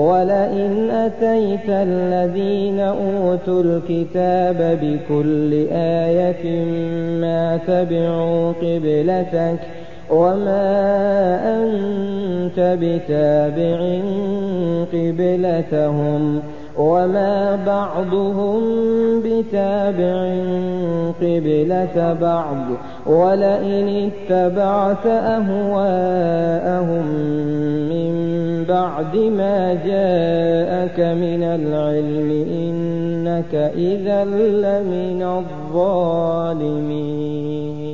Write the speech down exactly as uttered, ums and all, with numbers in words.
ولئن أتيت الذين أوتوا الكتاب بكل آية ما تبعوا قبلتك وما أنت بتابع قبلتهم وما بعضهم بتابع قبلة بعض ولئن اتبعت أهواءهم من بعد ما جاءك من العلم إنك إذا لمن الظالمين.